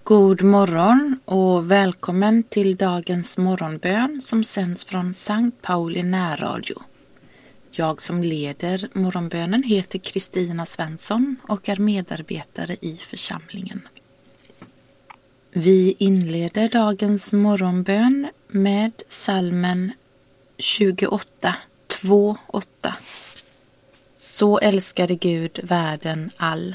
God morgon och välkommen till dagens morgonbön som sänds från Sankt Pauli närradio. Jag som leder morgonbönen heter Kristina Svensson och är medarbetare i församlingen. Vi inleder dagens morgonbön med psalmen 28, 2:8. Så älskade Gud världen all.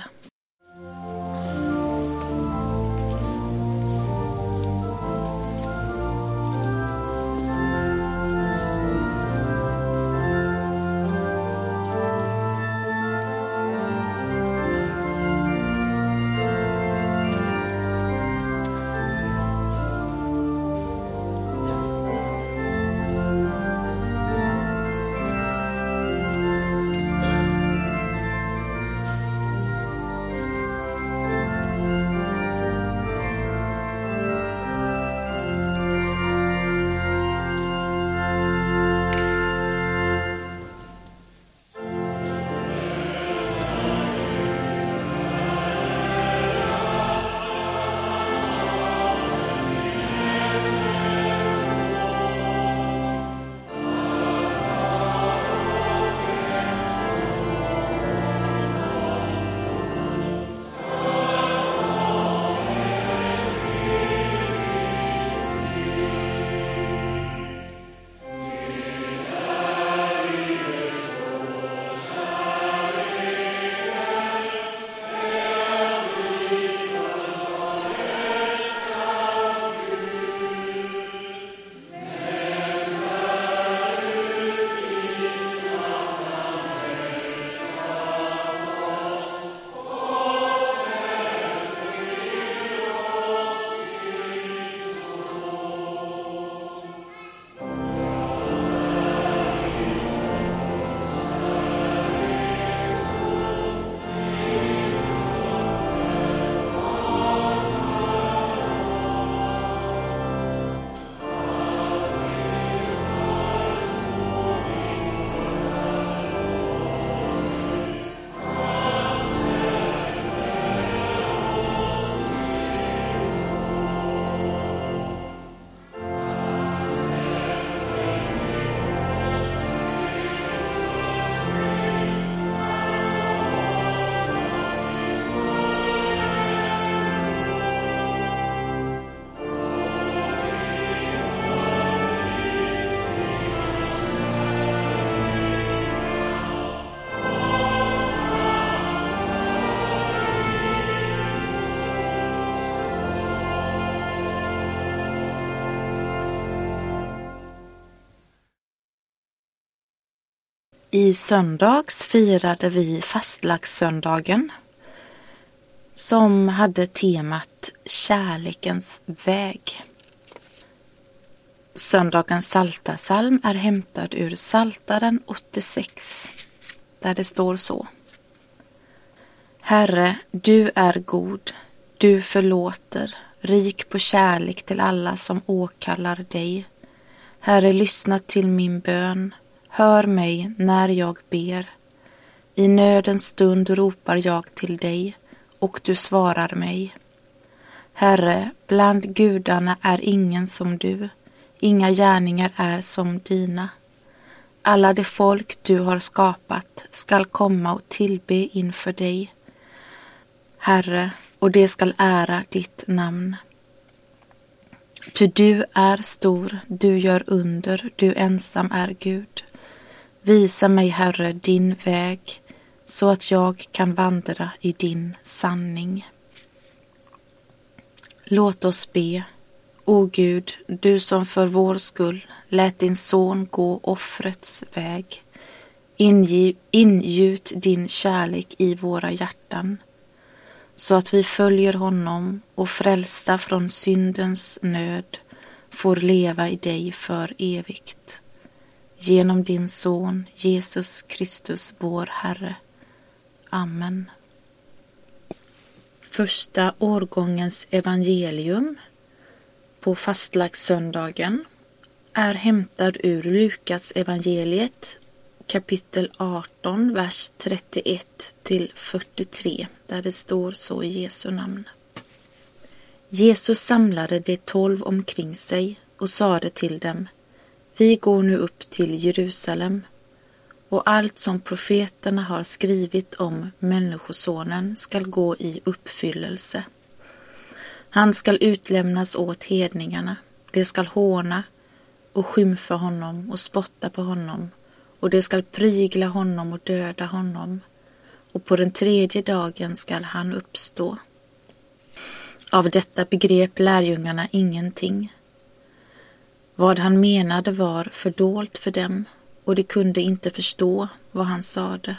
I söndags firade vi fastlagssöndagen som hade temat Kärlekens väg. Söndagens psaltarpsalm är hämtad ur Psaltaren 86 där det står så: Herre, du är god, du förlåter, rik på kärlek till alla som åkallar dig. Herre, lyssna till min bön. Hör mig när jag ber. I nödens stund ropar jag till dig och du svarar mig. Herre, bland gudarna är ingen som du. Inga gärningar är som dina. Alla de folk du har skapat skall komma och tillbe inför dig, Herre, och det skall ära ditt namn. Ty du är stor, du gör under, du ensam är Gud. Visa mig, Herre, din väg, så att jag kan vandra i din sanning. Låt oss be. O Gud, du som för vår skull lät din son gå offrets väg. Ingjut din kärlek i våra hjärtan, så att vi följer honom och frälsta från syndens nöd får leva i dig för evigt. Genom din son Jesus Kristus vår Herre. Amen. Första årgångens evangelium på fastlagssöndagen är hämtad ur Lukas evangeliet kapitel 18, vers 31 till 43, där det står så i Jesu namn. Jesus samlade de 12 omkring sig och sade till dem: Vi går nu upp till Jerusalem, och allt som profeterna har skrivit om Människosonen skall gå i uppfyllelse. Han skall utlämnas åt hedningarna, de skall håna och skymfa honom och spotta på honom, och de skall prygla honom och döda honom, och på den 3:e dagen skall han uppstå. Av detta begrep lärjungarna ingenting. Vad han menade var fördolt för dem, och de kunde inte förstå vad han sade.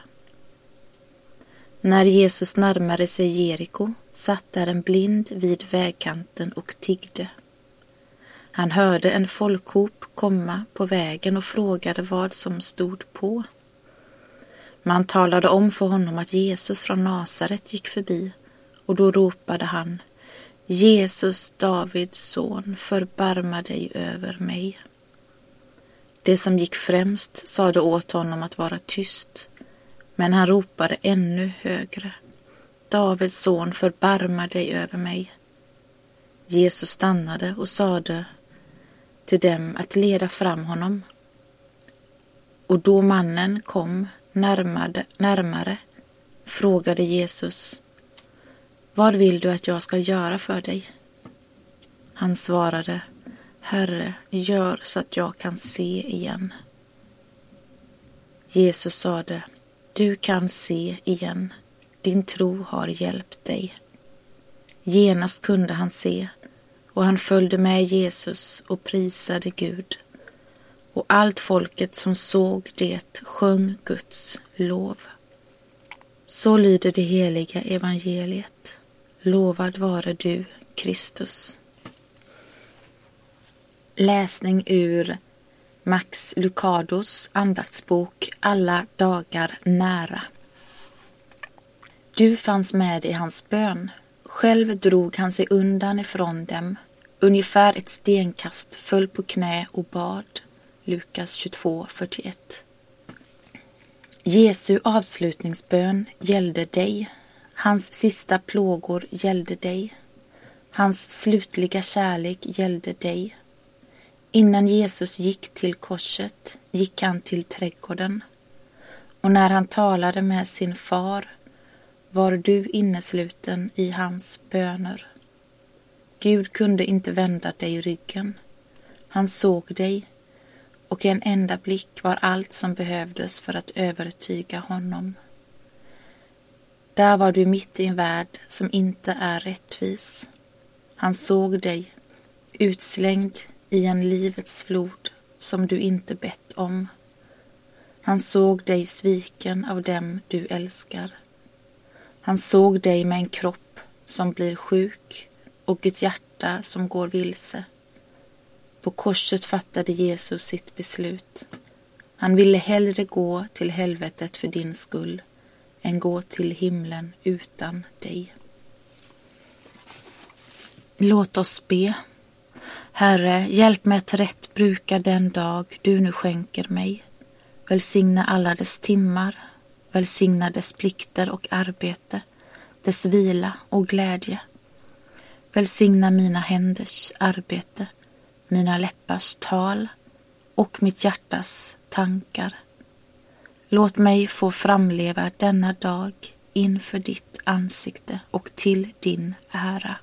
När Jesus närmade sig Jeriko satt där en blind vid vägkanten och tiggde. Han hörde en folkhop komma på vägen och frågade vad som stod på. Man talade om för honom att Jesus från Nasaret gick förbi, och då ropade han: Jesus, Davids son, förbarma dig över mig. Det som gick främst sade åt honom att vara tyst, men han ropade ännu högre: Davids son, förbarma dig över mig. Jesus stannade och sade till dem att leda fram honom. Och då mannen kom närmare frågade Jesus: Vad vill du att jag ska göra för dig? Han svarade: Herre, gör så att jag kan se igen. Jesus sade: Du kan se igen, din tro har hjälpt dig. Genast kunde han se, och han följde med Jesus och prisade Gud. Och allt folket som såg det sjöng Guds lov. Så lyder det heliga evangeliet. Lovad vare du, Kristus. Läsning ur Max Lucados andaktsbok Alla dagar nära. Du fanns med i hans bön. Själv drog han sig undan ifrån dem. Ungefär ett stenkast, föll på knä och bad. Lukas 22:41. Jesu avslutningsbön gällde dig. Hans sista plågor gällde dig. Hans slutliga kärlek gällde dig. Innan Jesus gick till korset gick han till trädgården. Och när han talade med sin far var du innesluten i hans böner. Gud kunde inte vända dig ryggen. Han såg dig, och en enda blick var allt som behövdes för att övertyga honom. Där var du mitt i en värld som inte är rättvis. Han såg dig, utslängd i en livets flod som du inte bett om. Han såg dig sviken av dem du älskar. Han såg dig med en kropp som blir sjuk och ett hjärta som går vilse. På korset fattade Jesus sitt beslut. Han ville hellre gå till helvetet för din skull än gå till himlen utan dig. Låt oss be. Herre, hjälp mig att rätt bruka den dag du nu skänker mig. Välsigna alla dess timmar, välsigna dess plikter och arbete, dess vila och glädje. Välsigna mina händers arbete, mina läppars tal och mitt hjärtas tankar. Låt mig få framleva denna dag inför ditt ansikte och till din ära.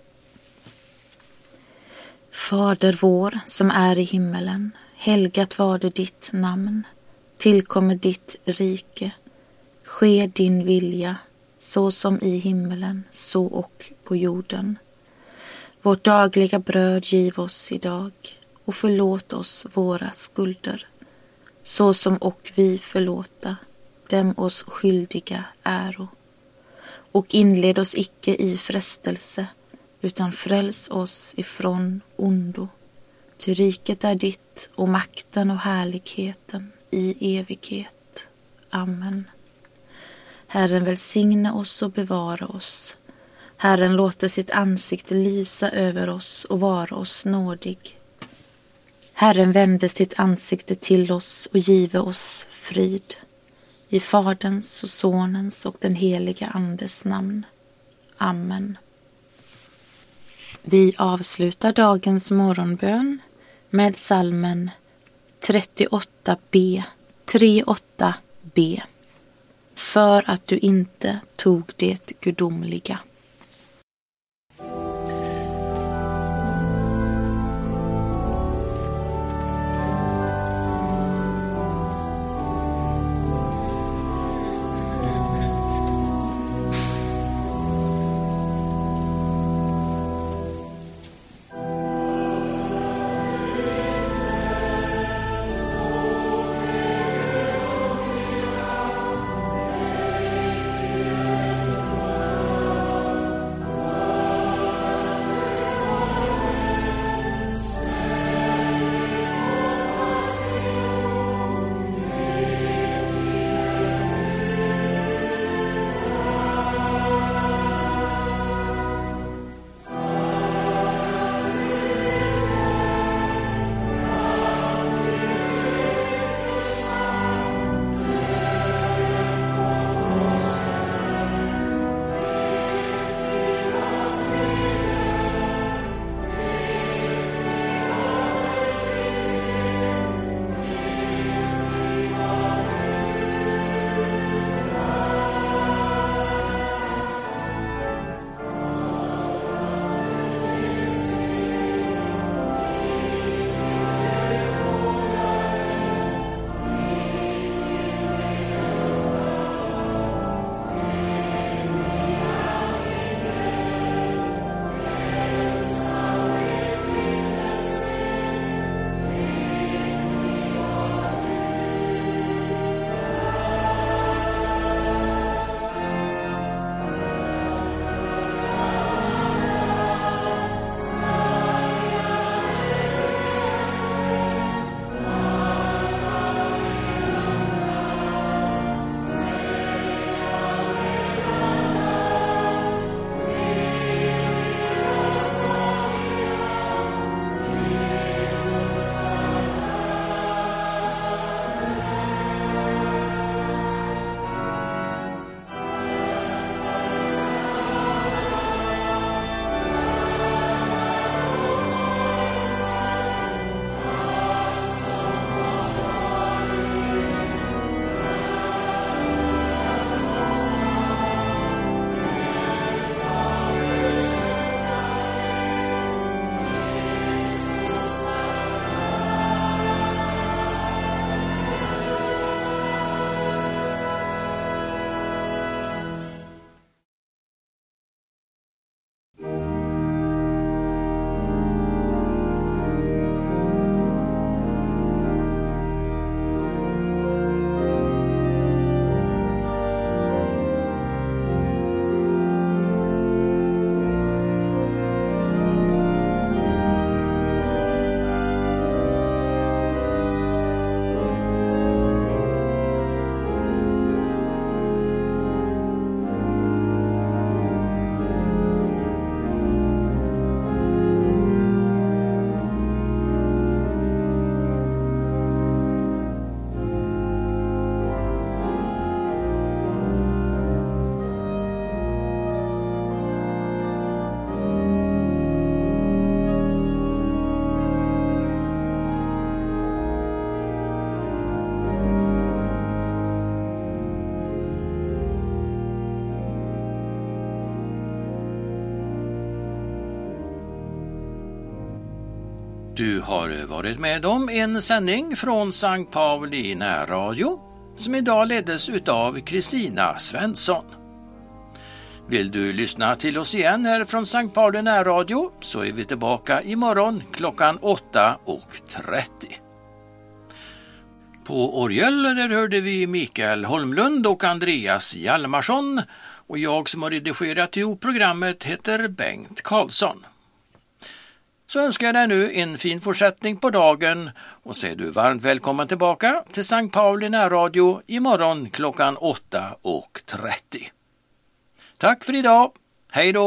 Fader vår som är i himmelen, helgat varde ditt namn. Tillkommer ditt rike. Ske din vilja, så som i himmelen, så och på jorden. Vårt dagliga bröd giv oss idag, och förlåt oss våra skulder, så som och vi förlåta dem oss skyldiga äro. Och inled oss icke i frestelse, utan fräls oss ifrån ondo. Ty riket är ditt, och makten och härligheten i evighet. Amen. Herren välsigne oss och bevara oss. Herren låter sitt ansikte lysa över oss och vara oss nådig. Herren vände sitt ansikte till oss och give oss frid. I Faderns och Sonens och den heliga Andes namn. Amen. Vi avslutar dagens morgonbön med psalmen 38b, 38b. För att du inte tog det gudomliga. Du har varit med om en sändning från Sankt Pauli närradio som idag leddes utav Kristina Svensson. Vill du lyssna till oss igen här från Sankt Pauli närradio så är vi tillbaka imorgon klockan 8:30. På orgel där hörde vi Mikael Holmlund och Andreas Hjalmarsson och jag som har redigerat ihop programmet heter Bengt Karlsson. Så önskar jag dig nu en fin fortsättning på dagen och säger du varmt välkommen tillbaka till Sankt Pauli närradio imorgon klockan 8:30. Tack för idag, hej då!